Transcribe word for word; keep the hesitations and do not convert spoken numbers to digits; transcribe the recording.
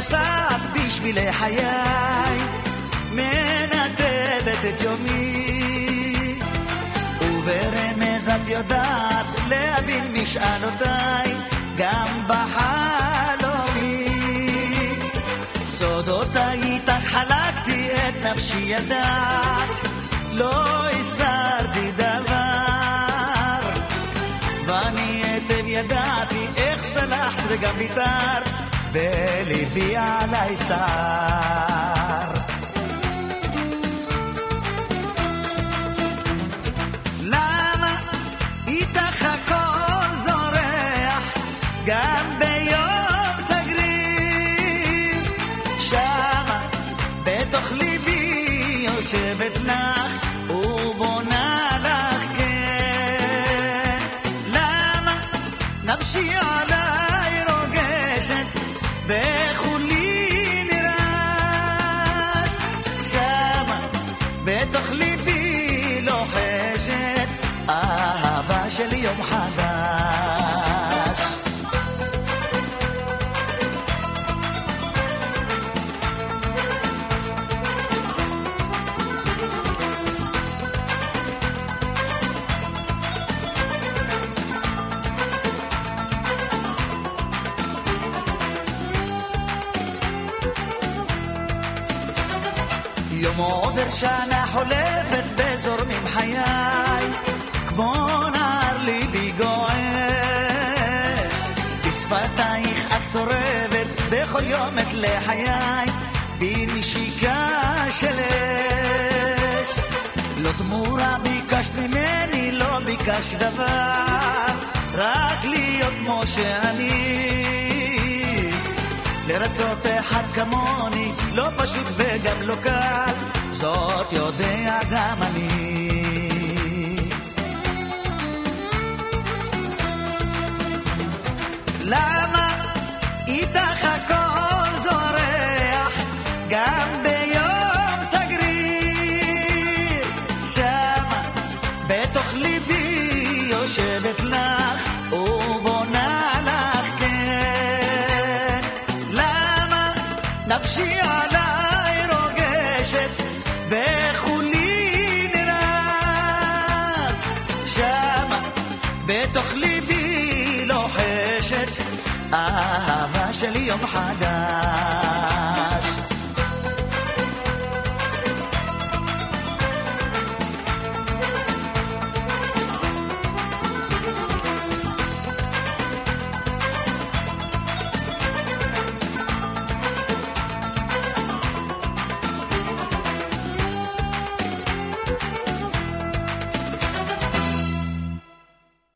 נוסעת בשבילי חיי, מנתבת את יומי, וברמז את יודעת להבין משאלותיי גם בחלומי. סודותיי איתך חלקתי, את נפשי ידעת, לא הסתרתי דבר, ואני היטב ידעתי איך סלחת וגם ויתרת, וליבי עלי שר. למה איתך הכל זורח גם ביום סגריר, שמה בתוך ליבי יושבת לך ובונה לך כן. למה נפשי עלי רוגשת וכולי נרעש, שמה בתוך ליבי לוחשת אהבה של יום חדש. יום עובר שנה חולפת בזורמים חיי, כמו נער ליבי גועש, בשפתייך את צורבת בכל יום את לחיי, בנשיקה של אש. לא תמורה ביקשת ממני, לא ביקשת דבר, רק להיות כמו שאני. לרצות אחד כמוני לא פשוט וגם לא קל, זאת יודע גם אני. למה איתך הכל זורח גם ביום סגריר, שמה בתוך ליבי יושבת לך ובונה לך כן. למה נפשי עלי רוגשת וכולי נרעש, שמה בתוך ליבי לוחשת אהבה של יום חדש.